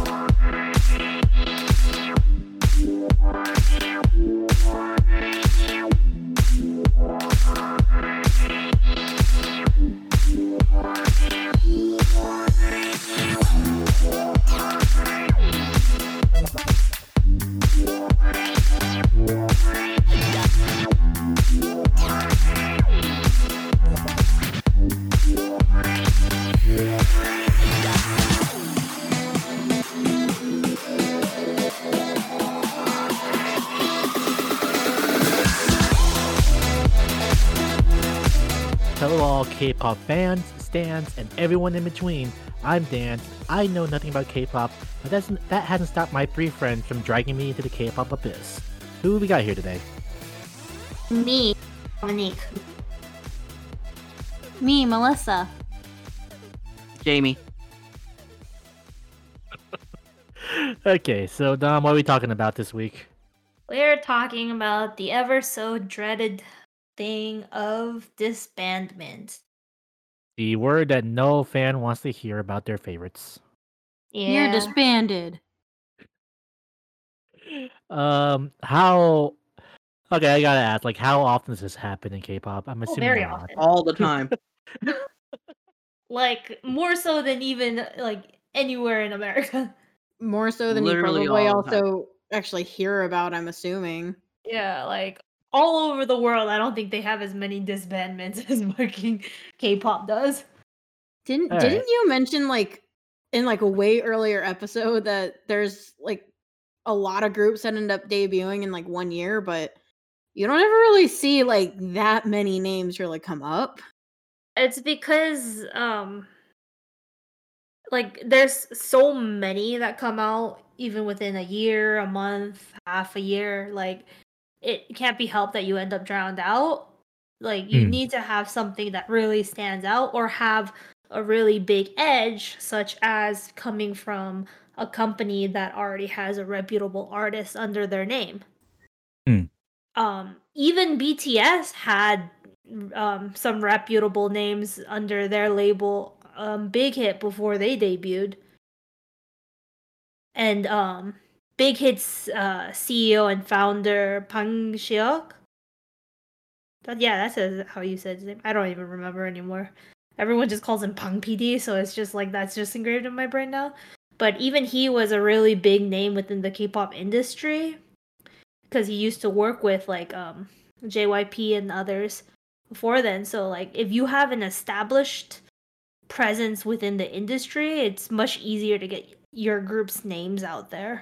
Hello, all K-pop fans, stans, and everyone in between. I'm Dan. I know nothing about K-pop, but that hasn't stopped my three friends from dragging me into the K-pop abyss. Who we got here today? Me, Monique. Me, Melissa. Jamie. Okay, so Dom, what are we talking about this week? We're talking about the ever so dreaded thing of disbandment. The word that no fan wants to hear about their favorites. You're disbanded. How? Okay, I gotta ask, like, how often does this happen in K-pop? I'm assuming very a lot. often. All the time. Like, more so than even, like, anywhere in America. More so than Literally you probably all the time. also actually hear about, I'm assuming. Yeah, like, all over the world, I don't think they have as many disbandments as working K-pop does. Didn't All right. you mention, like, in, like, a way earlier episode that there's, like, a lot of groups that end up debuting in, like, 1 year, but you don't ever really see, like, that many names really come up? It's because, like, there's so many that come out even within a year, a month, half a year. Like, it can't be helped that you end up drowned out. Like, you need to have something that really stands out or have a really big edge, such as coming from a company that already has a reputable artist under their name. Even BTS had some reputable names under their label, Big Hit, before they debuted. And Big Hit's CEO and founder, Bang Seok. That's how you said his name. I don't even remember anymore. Everyone just calls him Bang PD, so it's just like that's just engraved in my brain now. But even he was a really big name within the K-pop industry because he used to work with like JYP and others before then. So like if you have an established presence within the industry, it's much easier to get your group's names out there.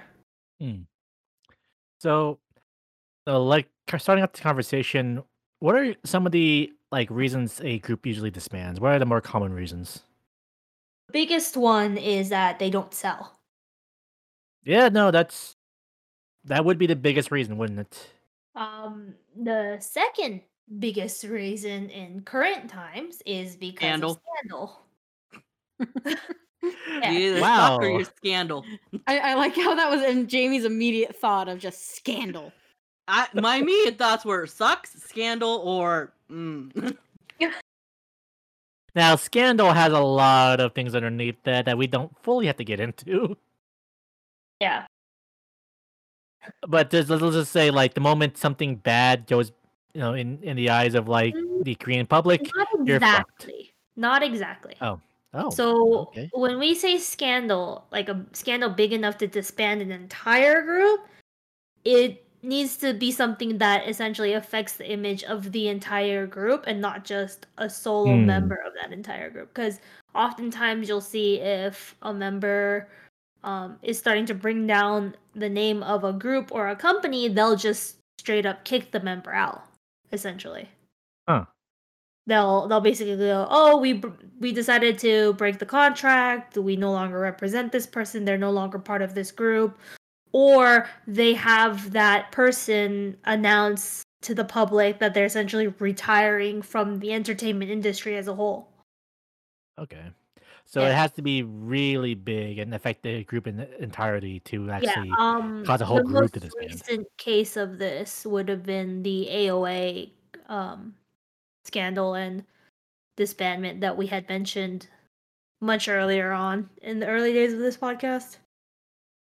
So, like, starting up the conversation, what are some of the like reasons a group usually disbands? What are the more common reasons? The biggest one is that they don't sell. Yeah, no, that would be the biggest reason, wouldn't it? The second biggest reason in current times is because of scandal. You either suck or you scandal. I like how that was in Jamie's immediate thought of just scandal. My immediate thoughts were sucks, scandal, or Now, scandal has a lot of things underneath that we don't fully have to get into. Yeah. But let's just say, like, the moment something bad goes, in the eyes of like the Korean public, you're fucked. Not exactly. Oh, So okay. when we say scandal, like a scandal big enough to disband an entire group, it needs to be something that essentially affects the image of the entire group and not just a solo member of that entire group. Because oftentimes you'll see if a member is starting to bring down the name of a group or a company, they'll just straight up kick the member out, essentially. They'll basically go, oh, we decided to break the contract, we no longer represent this person, they're no longer part of this group. Or they have that person announce to the public that they're essentially retiring from the entertainment industry as a whole. Okay. So it has to be really big and affect the group in entirety to actually cause a whole group to disband. The most recent case of this would have been the AOA scandal and disbandment that we had mentioned much earlier on in the early days of this podcast.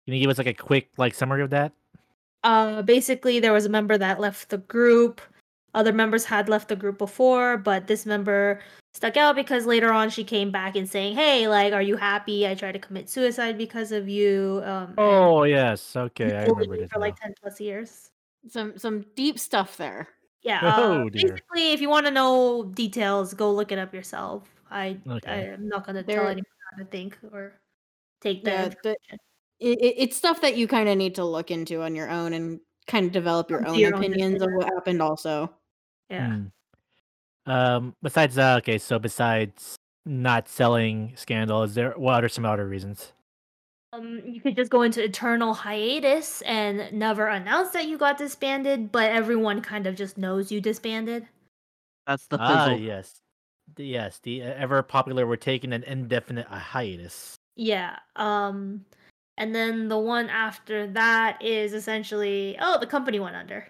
Can you give us like a quick like summary of that? Basically, there was a member that left the group. Other members had left the group before, but this member stuck out because later on she came back and saying, "Hey, like, are you happy? I tried to commit suicide because of you." And Oh yes, okay, I bullied remember me this for like now. 10+ years. Some deep stuff there. Yeah. Oh dear. Basically, if you want to know details, go look it up yourself. I Okay. am not gonna tell There, anyone how to think or take the yeah, information. it's stuff that you kind of need to look into on your own and kind of develop your Come to own your own opinions of decision. what happened. Also, Yeah. Besides okay, so besides not selling Scandal, is there what are some other reasons? You could just go into eternal hiatus and never announce that you got disbanded, but everyone kind of just knows you disbanded. That's the Ah, fizzle. yes. Yes, the ever popular we're taking an indefinite hiatus. Yeah. And then the one after that is essentially, oh, the company went under.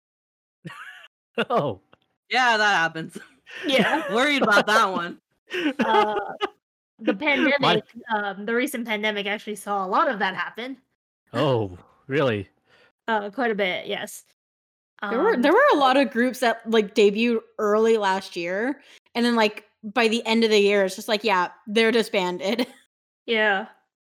Oh. Yeah, that happens. Yeah. Worried about that one. The pandemic, What? the recent pandemic actually saw a lot of that happen. Oh, really? Quite a bit, yes. there were a lot of groups that like debuted early last year, and then like by the end of the year, it's just like, yeah, they're disbanded. Yeah.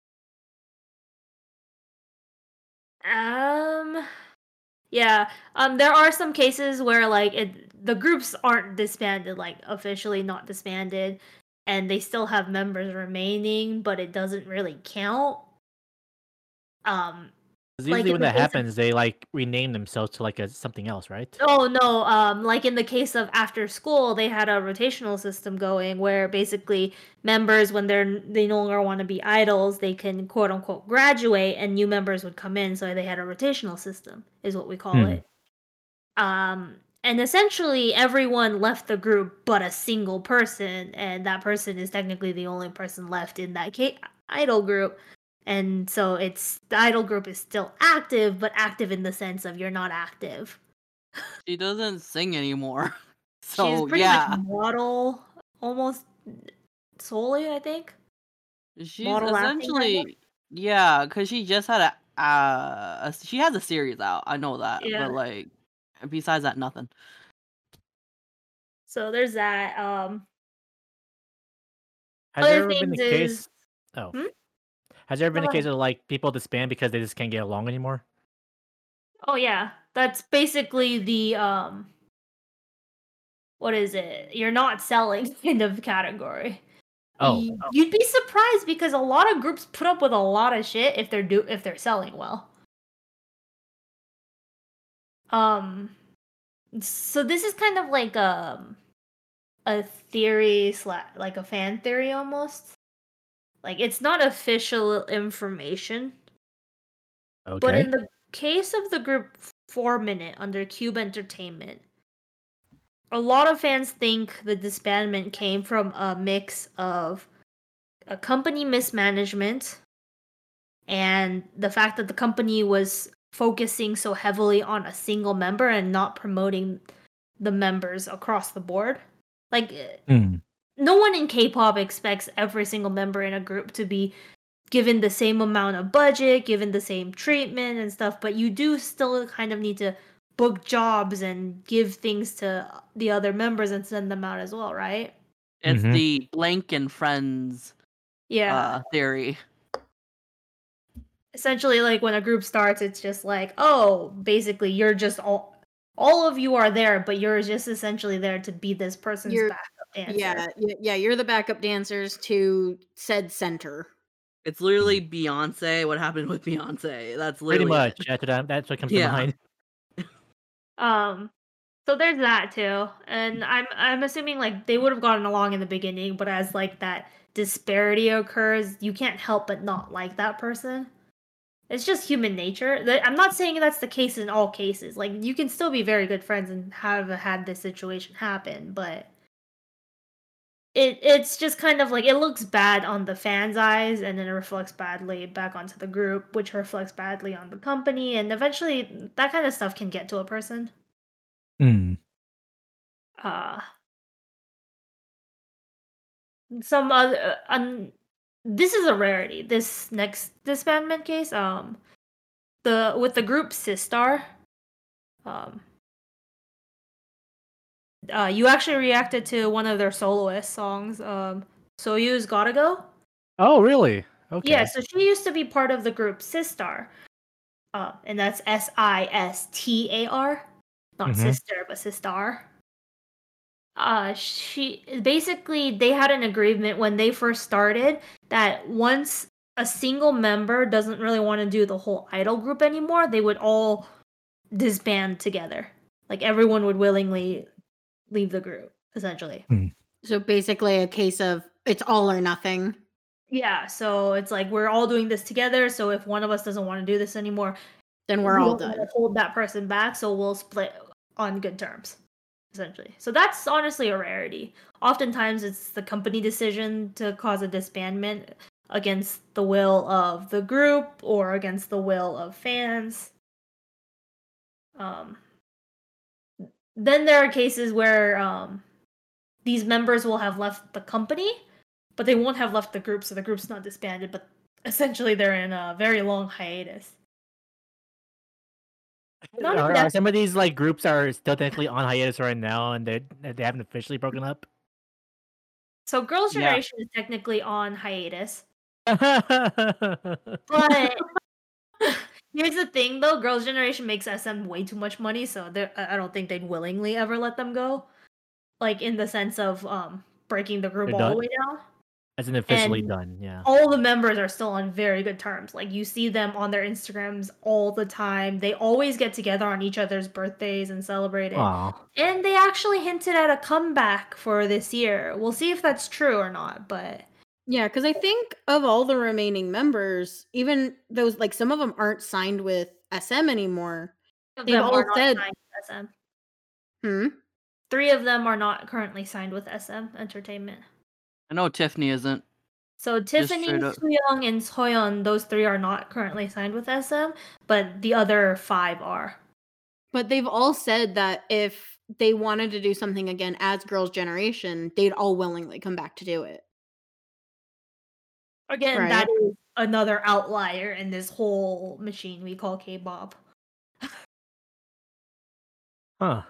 Yeah. There are some cases where like the groups aren't disbanded, like officially not disbanded, and they still have members remaining, but it doesn't really count. Um, 'Cause like usually in when the that case of happens, they like rename themselves to like a something else, right? oh no, like in the case of after school, they had a rotational system going where basically members, when they no longer want to be idols, they can quote unquote graduate, and new members would come in. So they had a rotational system, is what we call Hmm. it. And essentially everyone left the group but a single person, and that person is technically the only person left in that idol group. And so it's the idol group is still active, but active in the sense of you're not active. She doesn't sing anymore. She's So pretty yeah, much model almost solely, I think. she's Model acting kind of. essentially because she just had she has a series out. I know that, Yeah. but like besides that, nothing. So there's that. Has there Other ever been things the is case? Oh, hmm? has there ever been Go a case ahead. of like people disband because they just can't get along anymore? Oh yeah. That's basically the what is it? You're not selling kind of category. Oh, You'd be surprised because a lot of groups put up with a lot of shit if they're selling well. Um, so this is kind of like a theory like a fan theory almost. Like it's not official information, but okay. in the case of the group 4 Minute under Cube Entertainment, a lot of fans think the disbandment came from a mix of a company mismanagement and the fact that the company was focusing so heavily on a single member and not promoting the members across the board. Like Hmm. no one in K-pop expects every single member in a group to be given the same amount of budget, given the same treatment and stuff, but you do still kind of need to book jobs and give things to the other members and send them out as well, right? It's Mm-hmm. the Blank and Friends Yeah. theory. Essentially, like when a group starts, it's just like, oh, basically you're just all of you are there, but you're just essentially there to be this person's You're backup dancer. yeah, you're the backup dancers to said center. It's literally Beyonce. What happened with Beyonce? That's Pretty literally much. it. That's what comes to Yeah. mind. So there's that too, and I'm assuming like they would have gotten along in the beginning, but as like that disparity occurs, you can't help but not like that person. It's just human nature. I'm not saying that's the case in all cases. Like you can still be very good friends and have had this situation happen, but it's just kind of like it looks bad on the fans' eyes and then it reflects badly back onto the group, which reflects badly on the company, and eventually that kind of stuff can get to a person. Hmm. Some other this is a rarity. This next disbandment case, with the group Sistar, you actually reacted to one of their soloist songs, Soyu's Gotta Go. Oh, really? Okay. Yeah, so she used to be part of the group Sistar, and that's Sistar, not sister, but Sistar. She basically, they had an agreement when they first started that once a single member doesn't really want to do the whole idol group anymore, they would all disband together. Like everyone would willingly leave the group, essentially. So basically a case of it's all or nothing. Yeah, so it's like we're all doing this together, so if one of us doesn't want to do this anymore, then we're all done. Hold that person back, so we'll split on good terms, essentially. So that's honestly a rarity. Oftentimes it's the company decision to cause a disbandment against the will of the group or against the will of fans. Then there are cases where these members will have left the company, but they won't have left the group, so the group's not disbanded, but essentially they're in a very long hiatus. Some of these like groups are still technically on hiatus right now, and they haven't officially broken up. So Girls' Generation is technically on hiatus. But here's the thing, though. Girls' Generation makes SM way too much money, so I don't think they'd willingly ever let them go. Like, in the sense of breaking the group all the way down. As in officially done, yeah. All the members are still on very good terms. Like, you see them on their Instagrams all the time. They always get together on each other's birthdays and celebrate it. Aww. And they actually hinted at a comeback for this year. We'll see if that's true or not, but... Yeah, because I think of all the remaining members, even those, like, some of them aren't signed with SM anymore. They've all said... signed with SM. 3 of them are not currently signed with SM Entertainment. I know Tiffany isn't. So Tiffany, Sooyoung, and Soyeon, those 3 are not currently signed with SM, but the other 5 are. But they've all said that if they wanted to do something again as Girls' Generation, they'd all willingly come back to do it. Again, right? That is another outlier in this whole machine we call K-pop. Huh.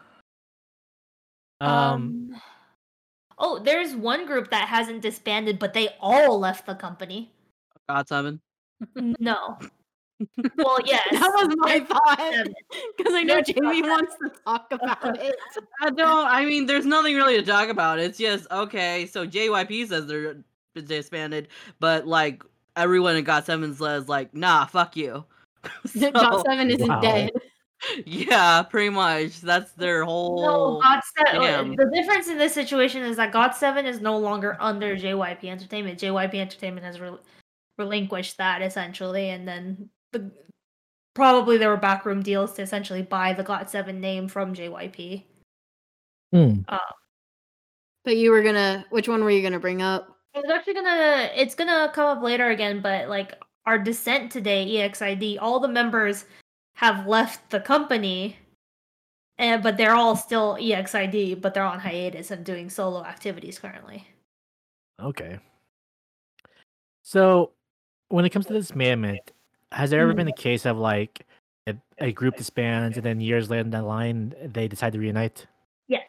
Oh, there's one group that hasn't disbanded, but they all left the company. GOT7? No. Well, yes. That was my thought. Because I know Jamie wants to talk about it. I mean, there's nothing really to talk about. It's just, okay, so JYP says they're disbanded, but, like, everyone in GOT7 says, like, nah, fuck you. So, GOT7 isn't dead. Yeah, pretty much. That's their whole. No, GOT7. The difference in this situation is that GOT7 is no longer under JYP Entertainment. JYP Entertainment has relinquished that essentially, and then probably there were backroom deals to essentially buy the GOT7 name from JYP. But you were gonna. Which one were you gonna bring up? It's gonna come up later again, but like our Descent today, EXID, all the members have left the company, but they're all still EXID, but they're on hiatus and doing solo activities currently. Okay. So, when it comes to disbandment, has there ever been a case of like a group disbands and then years later down the line they decide to reunite? Yes.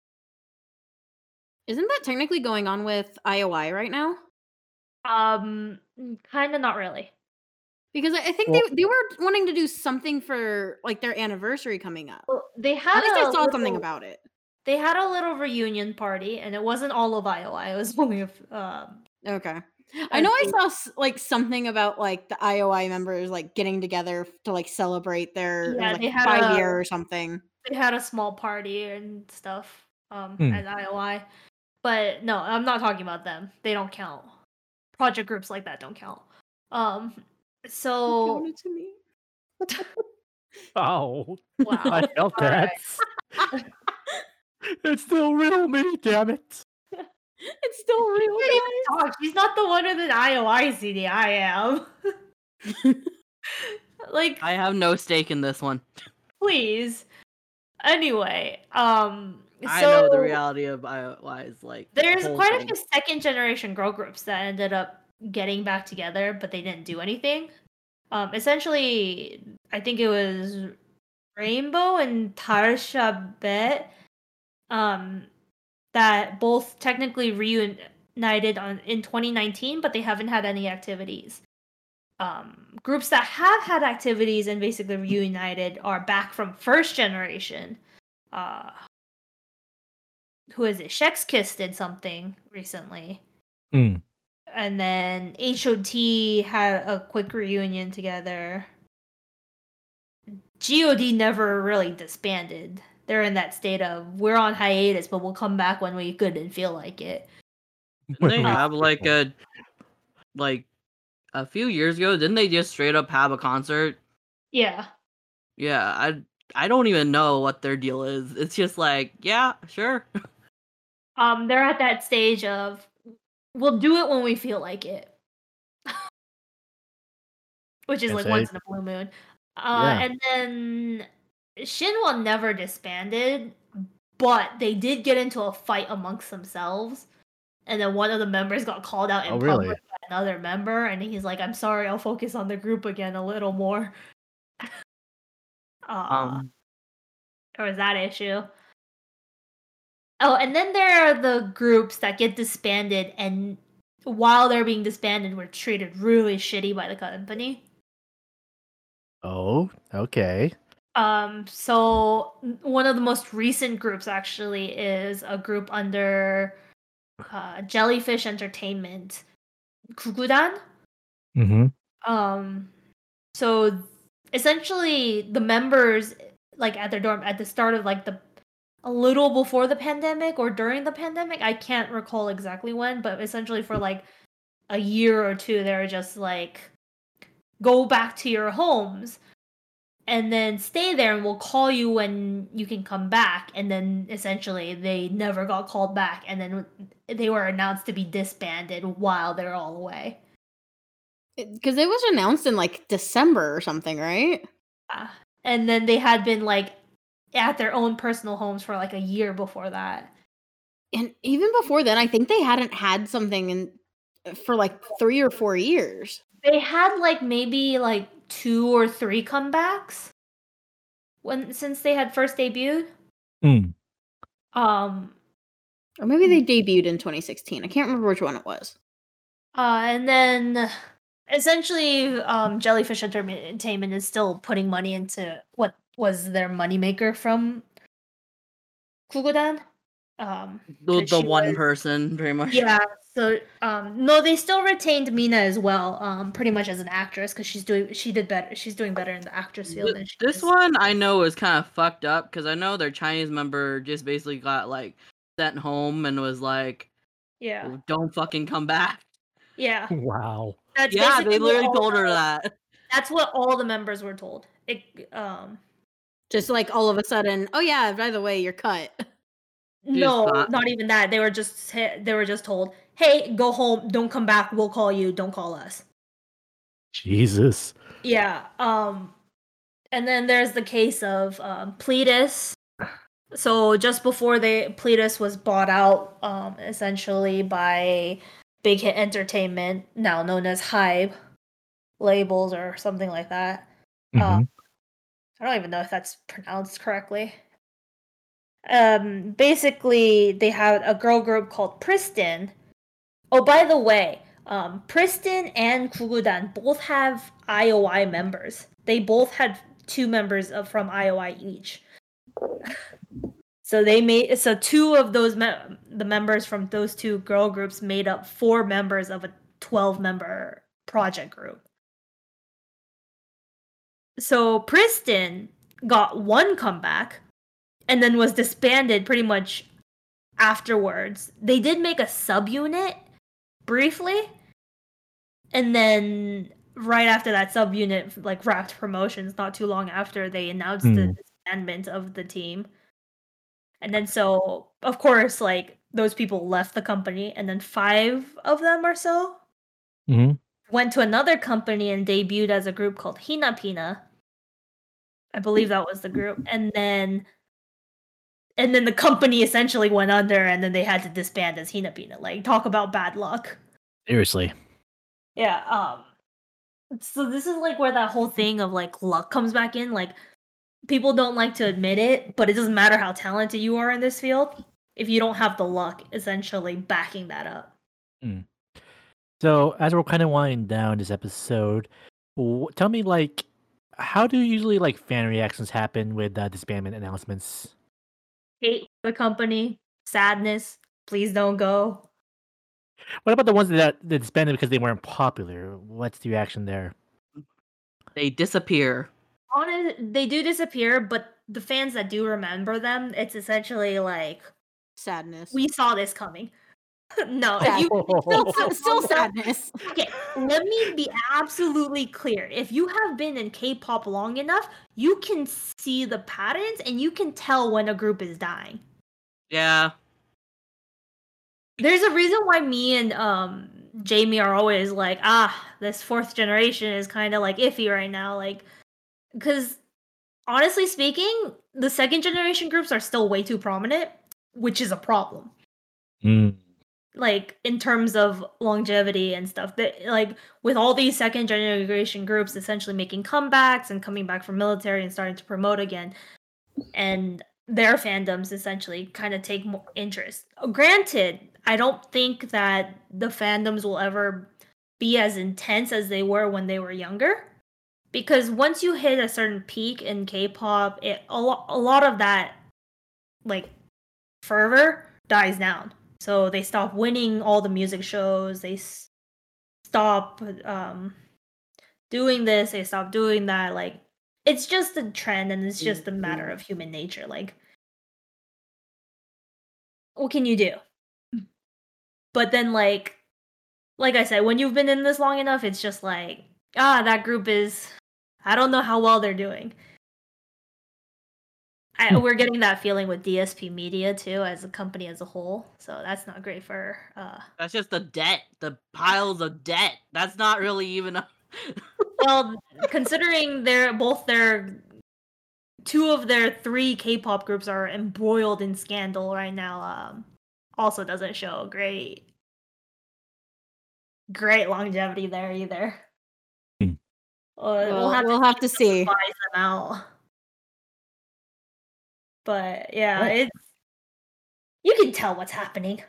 Isn't that technically going on with IOI right now? Kind of not really. Because I think they were wanting to do something for like their anniversary coming up. Well, they had at least I saw something about it. They had a little reunion party, and it wasn't all of IOI. It was only okay. I know I saw like something about like the IOI members like getting together to like celebrate their like, 5-year or something. They had a small party and stuff at IOI, but no, I'm not talking about them. They don't count. Project groups like that don't count. So it to me. Oh, wow! I felt that. Right. It's still real me, damn it! It's still real. Guys. She's not the one with an IOI CD. I am. Like, I have no stake in this one. Please. Anyway, I know the reality of IOI is like. There's quite a few second generation girl groups that ended up getting back together, but they didn't do anything. Essentially, I think it was Rainbow and Tarsha Bet that both technically reunited in 2019, but they haven't had any activities. Groups that have had activities and basically reunited are back from first generation. Who is it? Shex Kiss did something recently. And then HOT had a quick reunion together. GOD never really disbanded. They're in that state of, we're on hiatus, but we'll come back when we could and feel like it. They have a few years ago, didn't they just straight up have a concert? Yeah. Yeah, I don't even know what their deal is. It's just like, yeah, sure. They're at that stage of, we'll do it when we feel like it. Which is like once in a blue moon. And then Shinhwa never disbanded, but they did get into a fight amongst themselves. And then one of the members got called out in public by another member, and he's like, "I'm sorry, I'll focus on the group again a little more." There was that issue. Oh, and then there are the groups that get disbanded, and while they're being disbanded, were treated really shitty by the company. Oh, okay. So one of the most recent groups actually is a group under Jellyfish Entertainment, Kugudan. So essentially the members, like at their dorm at the start of like a little before the pandemic or during the pandemic, I can't recall exactly when, but essentially for like a year or two, they were just like, go back to your homes and then stay there, and we'll call you when you can come back. And then essentially they never got called back, and then they were announced to be disbanded while they're all away. Because it was announced in like December or something, right? And then they had been like at their own personal homes for like a year before that. And even before then, I think they hadn't had something for like 3 or 4 years. They had like maybe like 2 or 3 comebacks since they had first debuted. Or maybe they debuted in 2016. I can't remember which one it was. And then essentially Jellyfish Entertainment is still putting money into what was their moneymaker from Kugudan. The one person, pretty much. Yeah. So no, they still retained Mina as well, pretty much as an actress, because she's doing better in the actress field than she This is. one I know is kind of fucked up, because I know their Chinese member just basically got like sent home and was like, yeah, don't fucking come back. Yeah. Wow. That's Yeah, basically they literally all told her that. That's what all the members were told. Just like all of a sudden, oh yeah, by the way, you're cut. No, not even that. They were just told, "Hey, go home. Don't come back. We'll call you. Don't call us." Jesus. Yeah. And then there's the case of Pledis. So just before Pledis was bought out, essentially by Big Hit Entertainment, now known as Hybe labels or something like that. I don't even know if that's pronounced correctly. Basically, they had a girl group called Pristin. Oh, by the way, Pristin and Kugudan both have IOI members. They both had 2 members from IOI each. So 2 of those the members from those 2 girl groups made up 4 members of a 12-member project group. So Pristin got 1 comeback and then was disbanded pretty much afterwards. They did make a subunit briefly, and then right after that subunit like wrapped promotions not too long after they announced the disbandment of the team. And then so of course like those people left the company, and then 5 of them or so went to another company and debuted as a group called Hinapina. I believe that was the group. And then the company essentially went under, and then they had to disband as Hinapina. Like, talk about bad luck. Seriously. Yeah. So this is like where that whole thing of like luck comes back in. Like people don't like to admit it, but it doesn't matter how talented you are in this field if you don't have the luck essentially backing that up. So as we're kind of winding down this episode, tell me like, how do usually like fan reactions happen with disbandment announcements? Hate the company, sadness, please don't go. What about the ones that disbanded because they weren't popular? What's the reaction there? They disappear. They do disappear, but the fans that do remember them, it's essentially like Sadness. we saw this coming. No, Sad. you Still sadness. Okay, let me be absolutely clear. If you have been in K-pop long enough, you can see the patterns and you can tell when a group is dying. Yeah. There's a reason why me and Jamie are always like, this fourth generation is kind of like iffy right now, like, because honestly speaking, the second generation groups are still way too prominent, which is a problem. Like in terms of longevity and stuff, that like with all these second generation groups essentially making comebacks and coming back from military and starting to promote again, and their fandoms essentially kind of take more interest. Granted, I don't think that the fandoms will ever be as intense as they were when they were younger, because once you hit a certain peak in K-pop, a lot of that like fervor dies down. So they stop winning all the music shows. They stop doing this. They stop doing that. Like, it's just a trend, and it's just a matter of human nature. Like, what can you do? But then, like I said, when you've been in this long enough, it's just like, that group is, I don't know how well they're doing. We're getting that feeling with DSP Media too, as a company as a whole. So that's not great for. That's just the debt, the piles of debt. That's not really even. Well, considering two of their three K-pop groups are embroiled in scandal right now, also doesn't show great longevity there either. We'll have to see. Them out. But yeah, you can tell what's happening.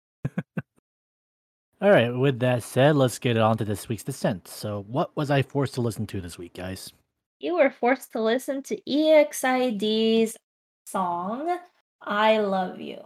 All right, with that said, let's get on to this week's Descent. So, what was I forced to listen to this week, guys? You were forced to listen to EXID's song, I Love You.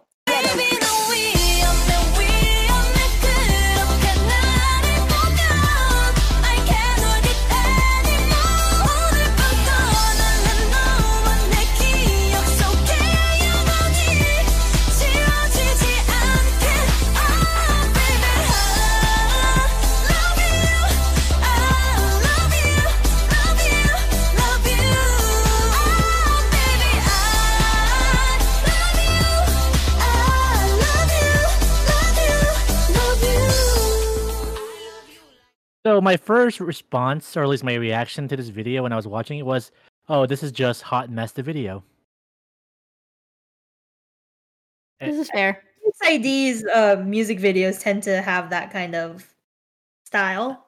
So my first response, or at least my reaction to this video when I was watching it was, oh, this is just Hot Mess the video. This is fair. EXID's music videos tend to have that kind of style.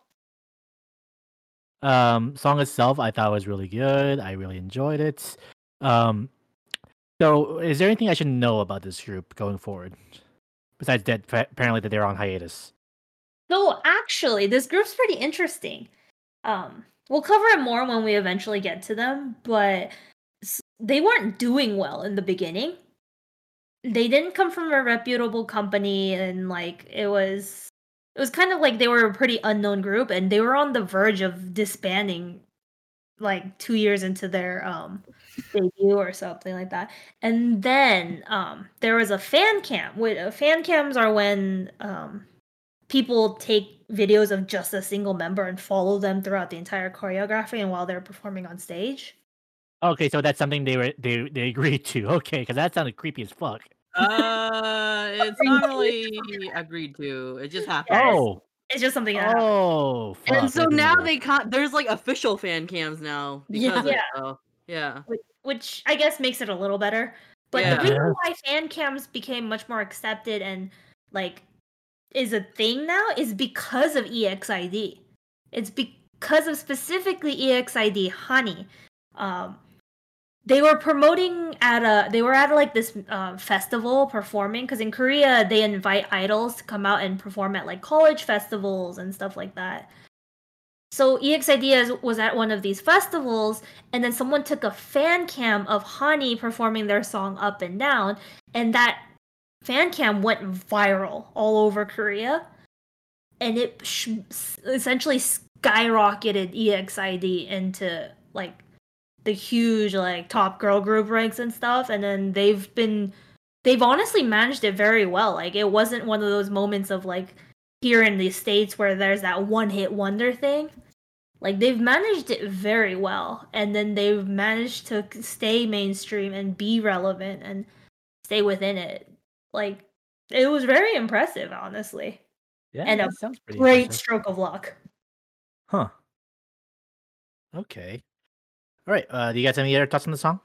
Song itself, I thought was really good. I really enjoyed it. So is there anything I should know about this group going forward? Besides that, apparently that they're on hiatus. So actually, this group's pretty interesting. We'll cover it more when we eventually get to them, but they weren't doing well in the beginning. They didn't come from a reputable company, and like it was kind of like they were a pretty unknown group, and they were on the verge of disbanding like 2 years into their debut or something like that. And then there was a fan cam. Fan cams are when people take videos of just a single member and follow them throughout the entire choreography and while they're performing on stage. Okay, so that's something they agreed to. Okay, because that sounded creepy as fuck. It's not really agreed to. It just happened. Oh, it's just something that oh, fuck, and so now they there's like official fan cams now. Because yeah. Which I guess makes it a little better. But the reason why fan cams became much more accepted and like is a thing now is because of EXID. It's because of specifically EXID Honey. They were promoting at like this festival performing, because in Korea they invite idols to come out and perform at like college festivals and stuff like that. So EXID was at one of these festivals, and then someone took a fan cam of Honey performing their song Up and Down, and that fan cam went viral all over Korea, and it essentially skyrocketed EXID into like the huge like top girl group ranks and stuff. And then they've honestly managed it very well. Like, it wasn't one of those moments of like here in the States where there's that one hit wonder thing. Like, they've managed it very well, and then they've managed to stay mainstream and be relevant and stay within it. Like, it was very impressive, honestly. Yeah, and a that sounds pretty great impressive. stroke of luck. Huh. Okay. All right. Do you guys have any other thoughts on the song?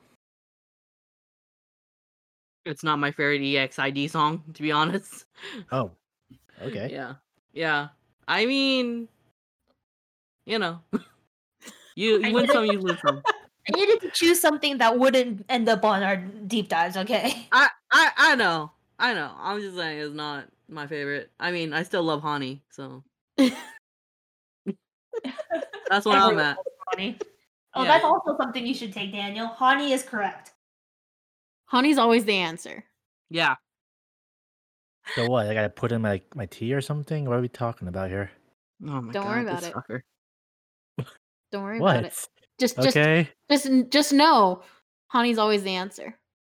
It's not my favorite EXID song, to be honest. Oh. Okay. Yeah. I mean, you know, you win some, you lose some. I needed to choose something that wouldn't end up on our deep dives, okay? I know. I'm just saying it's not my favorite. I mean, I still love Honey, so that's where I'm at. Honey. Oh, Yeah. that's also something you should take, Daniel. Honey is correct. Honey's always the answer. Yeah. So what? I gotta put in my tea or something? What are we talking about here? Oh my Don't god, worry about this it. fucker. Don't worry What? about it. Just Okay. just know, Honey's always the answer.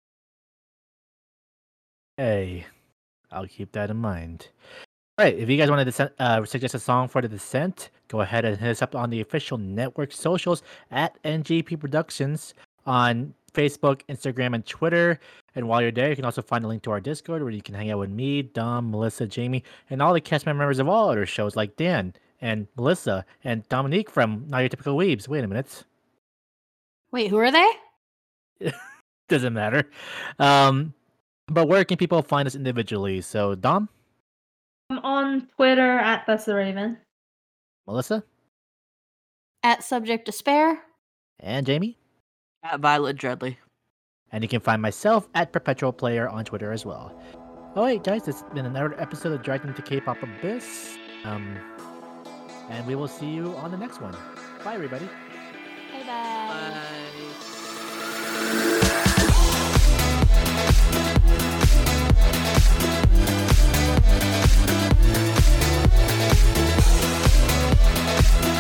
Hey, I'll keep that in mind. All right, if you guys want to suggest a song for The Descent, go ahead and hit us up on the official network socials at NGP Productions on Facebook, Instagram, and Twitter. And while you're there, you can also find a link to our Discord where you can hang out with me, Dom, Melissa, Jamie, and all the cast members of all other shows like Dan and Melissa and Dominique from Not Your Typical Weebs. Wait a minute. Wait, who are they? Doesn't matter. But where can people find us individually? So, Dom? I'm on Twitter at That's the Raven. Melissa? At Subject Despair. And Jamie? At Violet Dreadly. And you can find myself at Perpetual Player on Twitter as well. Alright, guys, it's been another episode of Dragged into K-Pop Abyss. And we will see you on the next one. Bye, everybody. Bye bye. Bye.